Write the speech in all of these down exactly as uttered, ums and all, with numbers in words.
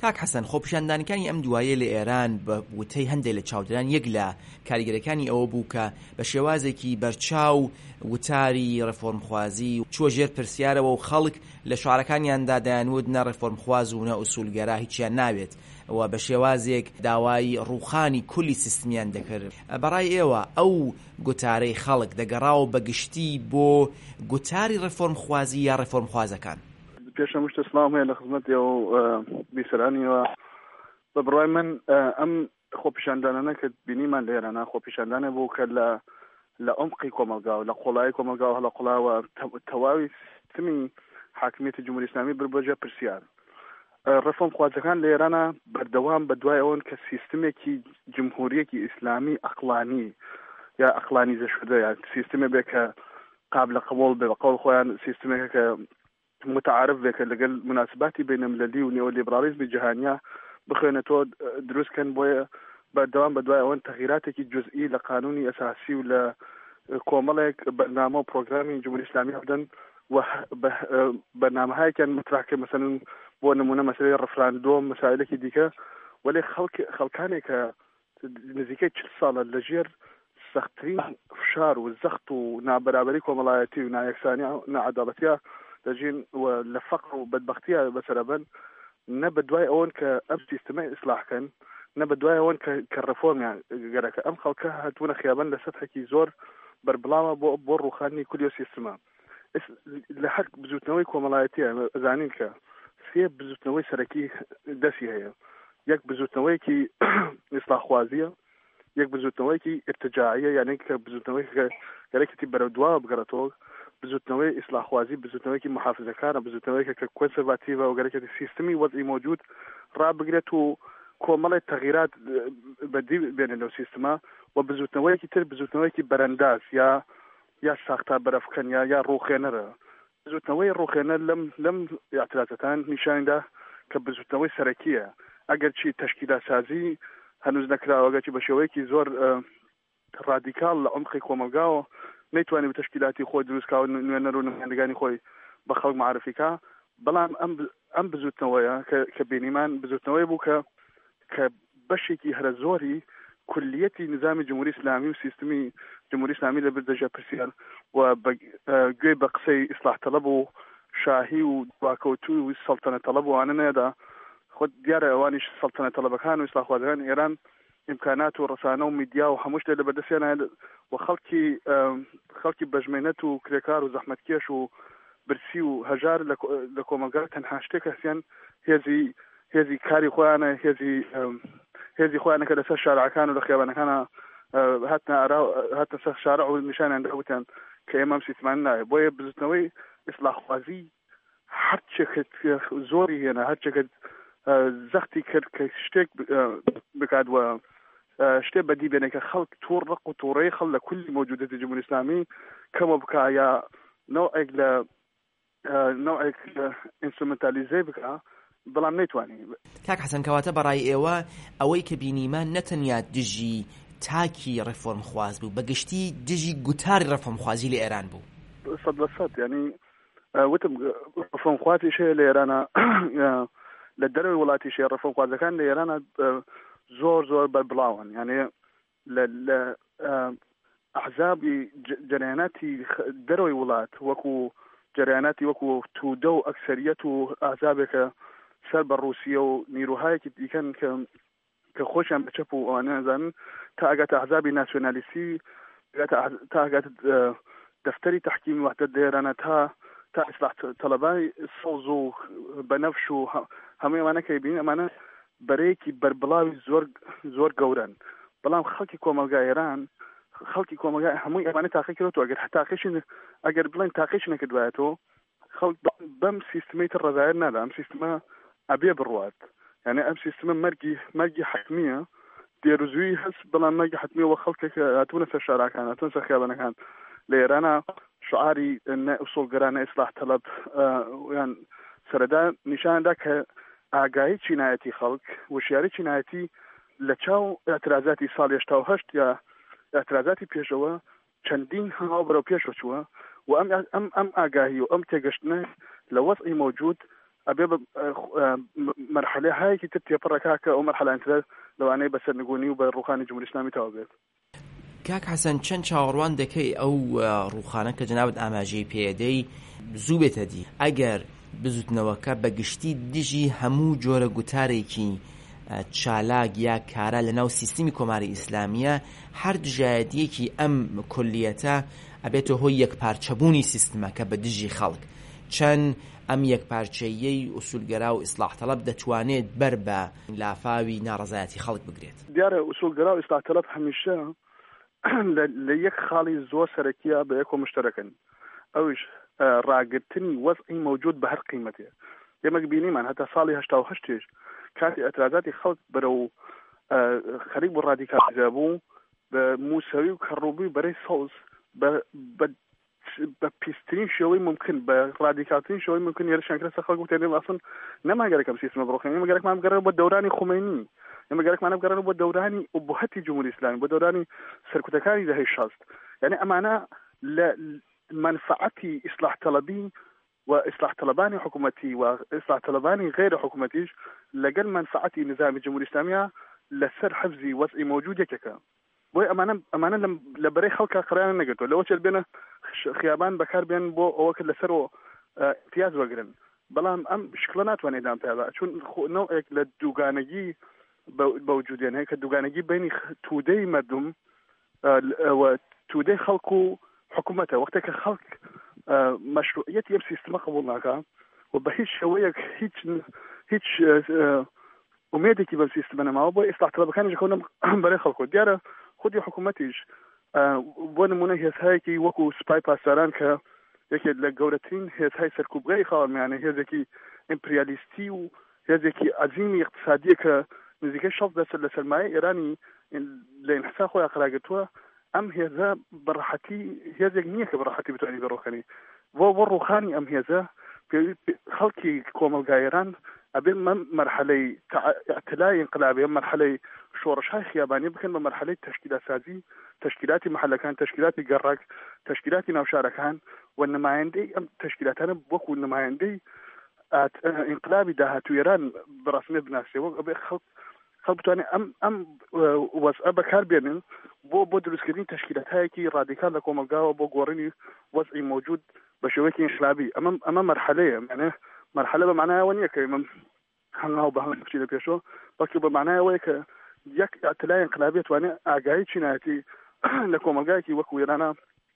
کاک حەسەن، خۆپیشاندانەکانی ئەم دوایە لە ئێران بە وتەی هەندێک لە چاودێران یەک لە کاریگەرەکانی ئەوە بوو کە بە شێوازێکی بەرچاو وتاری ڕێفۆرمخوازی چووە ژێر پرسیارەوە و خەڵک لە شعارەکانیاندا دەیانوت نە ڕێفۆرمخواز و نە ئوسولگەرا هیچیان ناوێت و بە شێوازێک داوای ڕووخانی کولی سیستمیان دەکرد. بەڕای ئێوە ئەو گوتارەی خەڵک دەگەڕاوە بەگشتی بۆ گوتاری ڕێفۆرمخوازی یا ڕێفۆرمخوازەکان؟ پێشەم وشتە سڵام هەیە لە خزمەتیەوە بیسەرانیەوە. بە بڕای من ئەم خۆپیشاندانانە کە بینیمان لە ئێرانە خۆپیشاندانە بوو کە لە لە عمقی کۆمەلگا و لە قوڵایی کۆمەلگا و هەڵە قوڵاوە تەواوی سیستمی حاکمیەتی جمهوری ئیسلامی بربەجە پرسیار. ڕێفۆرمخوازەکان لە ئێرانە بەردەوام بە دوای ئەوەن کە سیستمێکی جمهوریەکی ئیسلامی ئەقلانی یا ئەقلانی زەشودە یا سیستمێک بێ کە قابل قبول بێ بە قەول خۆیان سیستمێکە کە متعارف بێکە لەگەل مناسباتی بینەملەلی و نێولیبرالیزمی جیهانیا بخوێنێتەوە دروستکەن بۆیە بەردەوام بە دوای ئەوەن تەغییراتێکی جزئی لە قانونی ئەساسی و لە کۆمەڵێک بەرنامە و پرۆگرامی جمهوری ئیسلامی بدەن و بەرنامەهایەکیان مطرحکە مەسەلەن بۆ نمونە مەسەلەی ڕەفراندۆم مەسائلێکی دیکە وەلێ خەڵکانێک کە نزیکەی چل ساڵە لەژێر سەختترین فشار و زەخت و نابەرابەری کۆمەڵایەتی و نایەکسانی و نەعەداڵەتیە دەژین و لە فەقر و بەدبەختیە بەسەرەبەن نە بە دوای ئەوەن کە ئەم سیستەمە ئیسلاحکەن نە بە دوای ئەوەن کە ڕێفۆرمیان گەرەکە ئەم خەڵکە هاتوونە خیابەن لە سەتحێکی زۆر بەربڵاوە بۆ بۆ ڕووخاندنی کولی سیستەمە. لە هەر بزوتنەوەی کۆمەڵایەتیە ئەزانین کە سێ بزوتنەوەی سەرەکی دەستی هەیە. یەک بزوتنەوەیکی ئیسلاحخوازیە، یەک بزوتنەوەیکی ارتجاعیە یعنی کە بزوتنەوەی کە گەرەکێتی بەرەو دواوە بگەڕێتەوە، بزوتنەوەی ئیسلاحخوازی بزوتنەوەیکی محافزەکانە، بزوتنەوەیکە کە کۆنسەرڤاتیڤە و گەرەکێتی سیستمی وەضعی موجود ڕابگرێت و کۆمەڵی تەغییرات بەدی بێنێت لەو سیستەمە و بزوتنەوەیکی تر بزوتنەوەیکی بەرەنداز یا یا ساختا بەرەفکەن یا یا ڕووخێنەرە. بزوتنەوەی ڕووخێنەر لەم لەم ئاعتراضەکان نیشاندا کە بزوتنەوەی سەرەکیە. ئەگەر چی تەشکیلات سازی هەنووز نەکراوە، ئەگەر چی بە شێوەیەکی زۆر ڕادیکال لە عمقی کۆمەلگاوە نەیتوانێت بە تەشکیلاتی خۆی دروستکاوە نوێنەر و نمایندەکانی خۆی بە خەڵک معرفیکا. بەڵام ئەم ئەم بزوتنەوەیە کە بینیمان بزوتنەوەی بوو کە کە بەشێکی هەرە زۆری کلیەتی نظامی جمهوری ئیسلامی و سیستمی جمهوری ئیسلامی لە بردەژە پرسیار و گوێ بە قسەی ئیسلاح تەڵەب و شاهی و دواکەوتوی و سەڵتەنە تەڵەب وانە نەدا. خۆ دیارە ئەوانیش سەڵتەنە تەڵەبەکان و ئیسلاحخوازەکان ئێران ئیمکانات و ڕسانە و میدیا و هەموو شتێک لە بەردەستیان و خەڵکی خەڵکی بەژمێنەت و کرێکار و زەحمەتکێش و برسی و هەژار لە کۆمەلگا تەنها شتێک هەستیان هێزی هێزی کاری خۆیانە، هێزی هێزی خۆیانە کە لەسەر شارعەکان و لە خیابانەکانە هاتنە هاتنە سەر شارع و نیشانیان داوتیان کە ئێمە ئەم سیستمان نایە. بۆیە بزوتنەوەی ئیسلاحخوازی هەرچێکت زۆری هێنا، هەرچێکت زەختی کرد کە شتێک بکات و شتێ بەدی بێنێ کە خەڵک تووڕ ڕق و تووڕەی خەڵ لە کولی موجودەتی جمهوری ئیسلامی کەمە بکە یا نوعێک لە نوعێک ئینسترومنتالیزەی بکە، بەڵام نەیتوانی. کاک حەسەن، کەواتە بەڕای ئێوە ئەوەی کە بینیمان نەتەنیا دژی تاکی ڕێفۆرمخواز بوو، بەگشتی دژی گوتاری ڕێفۆرمخوازی لە ئێران بوو. سەد لە سەد ینی وتم ڕێفۆرمخوازیش هەیە لە ئێرانە لە دەرەوەی وڵاتیش هەیە. ڕێفۆرمخوازەکان لە ئێرانە زۆر زۆر بەربڵاون، یعنی لە ئەحزابی جەریاناتی دەرەوەی وڵات وەکو جەریاناتی وەکو توودە و ئەکسەریەت و ئازابێکە سەر بە رووسیە و نیروهایەکی دیکەن کە کە خۆشیان بەچەپ و ئەوانە نەزانن تا ئەگاتە ئەحزابی ناسیۆنالیستی تا ئەگاتە دەفتەری تەحکیمی وحدەت لە ئێرانە تا تا ئیسلاح تەڵەبای سەوز و بەنەفش و هەمووی ئەمانە کە بینین ئەمانە بەرەیەکی بەربڵاوی زۆر زۆر گەورن. بەڵام خەڵکی کۆمەلگای ئێران خەڵکی کۆمەلگای هەمووی ئەمانە تاقی کردەوە. ئەگەر تاقیشن ئەگەر بڵێن تاقیش نەکردوایەتەوە خەڵک بەم سیستەمەی تر ڕزایەت نادا. ئەم سیستەمە ئەبێ بڕوات، یعنی ئەم سیستەمە مەرگی مەرگی حتمیە، دێروزوی هەست بەڵام مەرگی حتمیە وە خەڵکێک هاتوونە سەر شارەکان هاتوونە سەر خیابانەکان لە ئێرانە شعاری ئوسوڵگەرانە ئیسلاح تەڵەب یان سەرەدا نیشاندا کە ئاگایی چینایەتی خەڵک وشیاری چینایەتی لە چاو ئەترازاتی ساڵ هێشتا و هەشت یا ئەترازاتی پێشەوە چەندین هەنگاو بەرەو پێشەوە چووە و ئەم ئەم ئەم ئاگاهی و ئەم تێگەشتنە لە وەضعی موجود أبي مرحلة هاي كي تتي بركاك أو مرحلة أنت لو أنا بس نقولني وبروخاني الجمهورية الإسلامية توابيت. کاک حەسەن چەند چاوەڕوان دەکەی ئەو ڕووخانە کە جەنابەت ئاماژەی پێدەی زوو بێتە دی ئەگەر بزوتنەوەکە بەگشتی دژی هەموو جۆرە گوتارێکی چالاک یا کارە لەناو سیستمی کۆماری ئیسلامیە هەر دژایەتیەکی ئەم کلیەتە ئەبێتە هۆی یەکپارچەبوونی سیستمەکە بە دژی خەڵک. چەند ئەم یەکپارچەیەی ئوسولگەرا و ئیسلاح تەڵەب دەتوانێت بەر بە لافاوی ناڕەزایەتی خەڵک بگرێت. دیارە ئوسولگەرا و ئیسلاح تەڵەب هەمیشە لە یەک خاڵی زۆر سەرەکیە بە یەک مشتەرەکەن، ئەوش ڕاگرتنی وەزعی موجود بە هەر قیمەتێ. ئێمە بینیمان هەتا ساڵی هەشتا و هەشتێش کاتی ئەترازاتی خەڵک بەرەو خەریک بۆ ڕادیکالیزە بوو بە موسەوی و کەڕووبی بەرەی سەوز بە پیسترین شێوەی ممکن بە ڕادیکالترین شێوەی ممکن هێرشیان کرد خەڵک وتێنێ ئەسڵ نەماگەرەکەم سیستمە بڕۆخێن، ئێمە گەرەکمان بگەڕێنەوە بۆ دەورانی خومینی، ئێمە گەرەکمانە بگەڕێنەوە بۆ دەورانی ئوبوهەتی جمهوری ئیسلامی، بۆ دەورانی سەرکوتەکانی دەهەی شەست. یعنی ئەمانە لە منفعەتی ئیسلاح تەڵەبی و ئیسلاح طلبانی حکومەتی و ئیسلاح طلبانی غیر حکومەتیش لەگەڵ منفعەتی نظامی جمهوری ئیسلامیە لەسەر حەفزی وەزعی موجود یەکێکە. بۆی ئەمانە ئەمانە لە بەرەی خەڵکا قڕیان نەگرتووە، لەوە چێت بێنە خیابان بەکار بێن بۆ ئەوە کە لەسەرەوە امتیاز وەگرن. بەڵام ئەم شکڵە ناتوانێت دام پێدا، چون نوعێک لە دووگانەگی بەوجودێن هەیە کە دووگانەگی بینی تودەی مردم و تودەی خەڵک و حکوومەتە. وەختێک کە خەڵک مەشروعیەتی ئەم سیستمە قبوڵ ناکە و بە هیچ شێوەیەک هیچ هیچ ئومێدێکی بەم سیستمە نەماوە بۆ ئیسلاح طلبەکانیش کەونە بەرەی خەڵکۆ. دیارە خودی حکوومەتیش بۆ نمونە هێزهایەکی وەکو سوپای پاسداران کە یەکێک لە گەورەترین هێزهای سەرکوبگەی خاوەنمیانە، هێزێکی ئیمپریالیستی و هێزێکی عەزیمی اقتصادیە کە نزیکەی شەڵ دەسەر لە سەرمایە ئێرانی لە ئینحسا خۆیان قراگرتووە، ئەم هێزە بەڕەحەتی هێزێک نییە کە بەڕەحەتی بتوانێت بەڕۆخەنی بۆ بۆ ڕووخانی ئەم هێزە خەڵکی کۆمەلگایەران ئەبێ مەرحەلەی ئەتلای ئینقلابی، مەرحەلەی شۆڕشهای خیابانی بکەن بە مەرحەلەی تەشکیلات سازی، تەشکیلاتی مەحەلەکان، تەشکیلاتی گەڕاک، تەشکیلاتی ناوشارەکان و نمایندەی ئەم تەشکیلاتانە وەکو نمایندەی ئینقلابی داهاتوو ئێران بەڕسمیت بناسیەوە. ئەبێ خەڵک خەڵک بتوانێت ئەم ئەم وەزعە بەکار بێنن بۆ بۆ دروستکردنی تەشکیلاتایەکی ڕادیکال لە کۆمەلگاوە بۆ گۆڕینی وەزعی موجود بە شێوەیەکی ئینقلابی. ئەمە ئەمە مەرحەلەیە، یعنی مەرحەلە بە معنایەوە نییە کە ئێمە هەنگاو بە هەنگ بچینە پێشەوە، بەڵکە بە معنایەوەیە کە یەک ئەتلای ئینقلابی توانێت ئاگایی چینایەتی لە کۆمەلگایەکی وەکو ئێرانە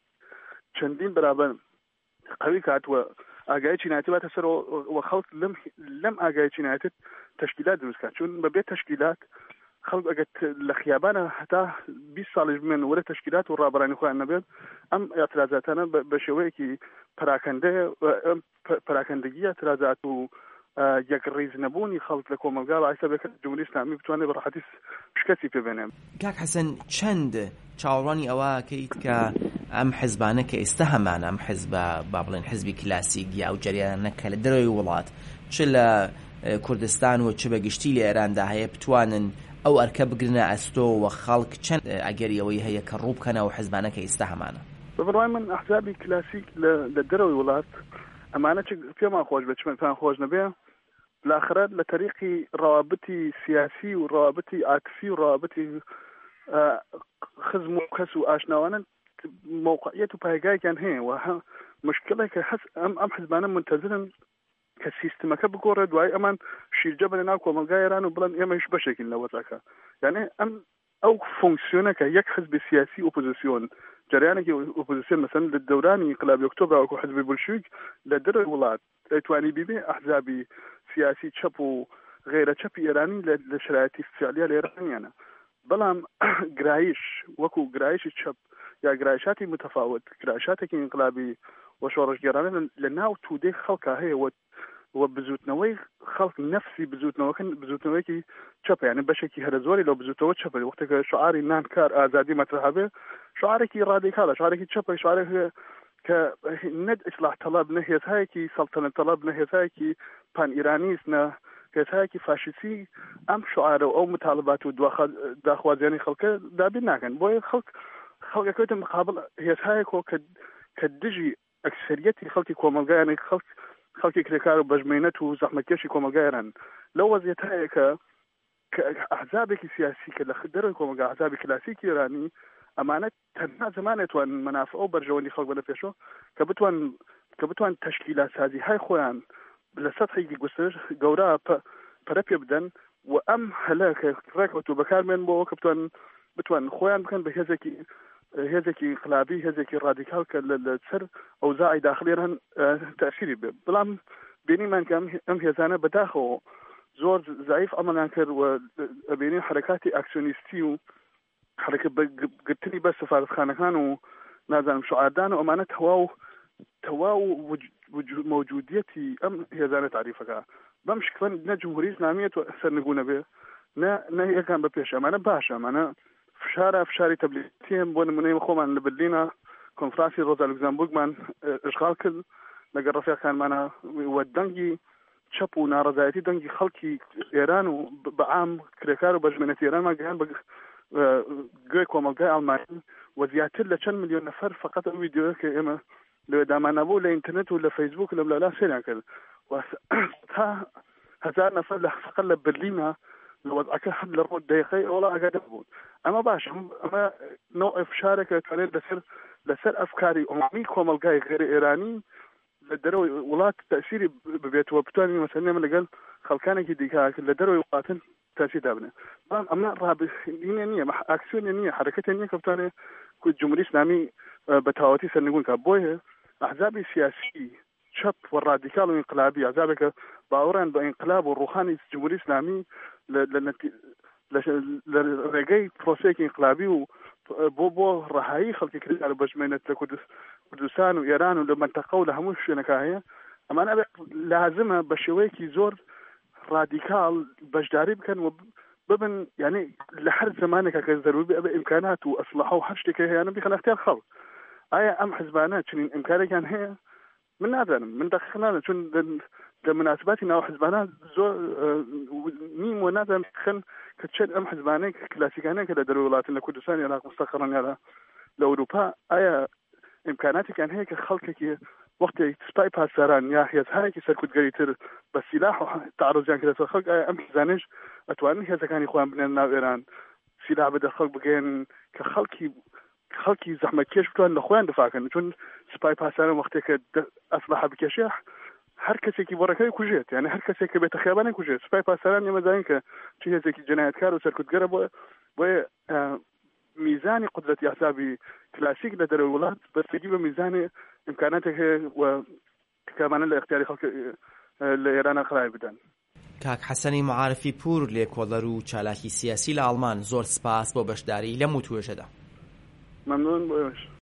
چەندین بەرابەر قەوی کاتووە ئاگایی چینایەتی باتە سەرەوە خەڵک لەم لەم ئاگایی چینایەتت تەشکیلات دروستکات، چون بەبێ تەشکیلات خەڵک ئەگەر لە خیابانە هەتا بیست ساڵیش بمێن وەرە تەشکیلات و ڕابەرانی خۆیان نەبێت، ئەم ئەترازاتانە بە شێوەیەکی پراکەندەیە پراکەندگی ئەترازات و یەکڕیز نەبوونی خەڵک لە کۆمەلگا بەعیسە بێت جمهوری ئیسلامی بتوانێت بەڕەحەتی شکستی پێ بێنێ. کاک حەسەن چەند چاوەڕوانی ئەوە کەیت کە ئەم حیزبانە کە ئێستا هەمان ئەم حیزبە با بڵێن حیزبی کلاسیک یا ئەو جەریانە کە لە دەرەوەی وڵات چ لە کوردستان و چ بەگشتی لە ئێراندا هەیە بتوانن ئەو ئەرکە بگرنە ئەستۆ و خەڵک چەند ئەگەریەوەی هەیە کە ڕوو بکەنە و حیزبانە کە ئێستا هەمانە؟ بەڕای من ئەحزابی کلاسیک لە دەرەوەی وڵات ئەمانە چ پێمان خۆش بێت چمەتان خۆش نەبێ بالاخره لە طریقی ڕوابطی سیاسی و ڕوابطی عاطفی و ڕوابطی خزم و کەس و ئاشناوانە موقعیت و پایگایەکیان هەیە و مشکلێک کە هەست ئەم ئەم حزبانە منتەزرن کە سیستمەکە بگۆڕێ دوای ئەمان شیرجە بنێ ناو کۆمەلگای ئێران و بڵێن ئێمەش بەشێکین لە وەزعەکە. یعنی ئەم ئەو فۆنکسیۆنەکە یەک حزبی سیاسی ئۆپۆزیسیۆن جریانێکی ئۆپۆزیسیۆن مەسەن لە دەورانی ئینقلابی ئۆکتۆبر وەکو حزبی بولشویک لە دەرەوەی وڵات دەیتوانی بیبێ ئەحزابی سیاسی چەپ و غیرە چەپی ئێرانی لە شرایەتی فعلیە لە ئێرانیانە. بەڵام گرایش وەکو گرایشی چەپ یا گرایشاتی متفاوت، گرایشاتێکی ئینقلابی و شۆڕشگەرانە لە ناو تودەی خەڵکا هەیە و بزوتنەوەی خەڵک نەفسی بزوتنەوەکە بزوتنەوەیکی چەپە، یعنی بەشێکی هەرە زۆری لەو بزوتەوە چەپە. وەختێکە شعاری نانکار ئازادی مەترحە بێ شعارێکی ڕادیکالە، شعارێکی چەپە، شعارێک کە نەد ئیسلاح تەڵەب نە هێزهایەکی سەڵتەنەت تەڵەب نە هێزهایەکی پان ئیرانیست نە هێزهایەکی فاشیستی ئەم شعارە و ئەو متالبات و داخوازیانی خەڵکە دابین ناکەن. بۆیە خەڵک خەڵکەکەوتە مقابل هێزهایەکەوە کە دژی ئەکسەریەتی خەڵکی کۆمەلگایانی خەڵک خەڵکی کرێکار و بەژمێنەت و زەحمەتکێشی کۆمەلگای ئێران لەو وەزیەت هەیە کە ئەحزابێکی سیاسی کە لە دەروی کۆمەلگا ئەحزابی کلاسیکی ئێرانی ئەمانە تەنها زمانێتوان مەنافع و بەرژەوەندی خەڵک بەلە پێشەوە کە بتوان کە بتوان تەشکیلات سازی های خۆیان لە سەطحێکی گوستر گەورە پەرە پێ بدەن و ئەم هەلە کە ڕێکەوتوو بەکارمێن بۆەوە کە بتوان بتوان خۆیان بکەن بە هێزێکی هێزێکی انقلابی هێزێکی ڕادیکال کە لە سەر ئەوزاعی داخلی ئێران تەأثیری بێ بەڵام بینیمان کە ئەم هێزانە بەداخەوە زۆر ضعیف ئەمەیان کرد و ئەبینین حرەکاتی ئاکسیۆنیستی و حرەکە گرتنی بەر سەفارەتخانەکان و نازانم شعاردان و ئەمانە تەواو تەواو موجودیەتی ئەم هێزانە تعریفەکە بەم شکلەن نە جمهوری ئیسلامیەت سەرنگونە بێ نە یەکان بە پێش ئەمانە باشە ئەمانە فشارە فشاری تەبلیغاتیان بۆ نمونەی خۆمان لە برلینە کۆنفرانسی ڕۆزا لوکزامبورگمان ئشغال کرد لەگەڵ ڕەفیقانمانە وە دەنگی چەپ و ناڕەزایەتی دەنگی خەڵکی ئێران و بەعام کرێکار و بەژمێنەتی ئێرانمان گەیان بە گوێی کۆمەلگای ئەڵمانی و زیاتر لە چەند میلیۆن نەفەر فقط ئەو ڤیدیۆیە کە ئێمە لە دامانەبوو لە ئینترنێت و لە فەیسبوک لە ملالا سێریان کرد تا هەزار نەفەر لە فقط لە برلینە لە وەزعەکە هەر لە ڕۆژ دقیقەی ئەوڵا ئاگادار بوون ئەمە باش ئەمە نوع فشارێکە دەتوانێت لەسەر لەسەر ئەفکاری عمومی کۆمەلگای غێر ئێرانی لە دەرەوەی وڵات تەأسیری ببێتەوە بتوانین مەسەلەن ئێمە لەگەڵ خەڵکانێکی دیکە لە دەرەوەی وڵاتن تأثیر دابنێ بەڵام ئەمە ڕابردینە نییە ئاکسیۆنە نییە حرەکەتە نییە کە بتوانێت جمهوری ئیسلامی بە تەواوەتی سەرنگون کات بۆیە ئەحزابی سیاسی چەپ و ڕادیکال و ئینقلابی ئەحزابێکە باوەڕیان بە ئینقلاب و ڕوحانی جمهوری ئیسلامی لە ڕێگەی پرۆسەیەکی ئینقلابی و بۆ بۆ ڕەهایی خەڵکی کرێکار و بەژمێنەت لە کوردستان و ئێران و لە منتەقە و لە هەموو شوێنەکە هەیە ئەمانە لازمە بە شێوەیەکی زۆر ڕادیکال بەشداری بکەن و ببن یعنی لە هەر زمانێکە کە ضروری بێ ئیمکانات و ئەسلحە و هەر شتێکە هەیە بخەنە اختیار خەڵک ئایا ئەم حزبانە چنین ئیمکانێکیان هەیە من نازانم من دقیق نازانم چون لە مناسباتی ناو حزبانە زۆر نیم و نازانم خن کە چەند ئەم حزبانەی کلاسیکانەیە کە لە دەروی وڵاتن لە کوردستان یا مستەقڕن یا لە ئەوروپا ئایا ئیمکاناتێکیان هەیە کە خەڵکێکی وەختی سپای پاسداران یا هێزهایەکی سەرکوتگەری تر بە سیلاح و تعرضیان کردێتەوە خەڵک ئایا ئەم هێزانەش ئەتوانن هێزەکانی خۆیان بنێن ناو ئێران سیلاح بدە خەڵک بگەن کە خەڵکی خەڵکی زەحمەتکێش بتوان لە خۆیان دفاعکەن چون سپای پاسداران وەختێکە ئەسلحە بکێشێ هەر کەسێکی بۆڕەکەی کوژێت یعنی هەر کەسێک کە بێتە خێبانی کوژێت سپای پاسداران ئێمە زانین کە چ هێزێکی جەنایەتکار و سەرکوتگەرە بۆ بۆیە میزانی قدرەتی ئەحزابی کلاسیک لە دەرەوەی وڵات بەستگی بە میزانی ئیمکاناتێک هەیە و کامانە لە اختیاری خەڵک لە ئێرانە قرار بدەن. کاک حەسەنی معارفی پور لێکۆڵەر و چالاکی سیاسی لە ئەڵمان زۆر سپاس بۆ بەشداری لەم وتوێژەدا. مەمنون بۆ ئێوەش.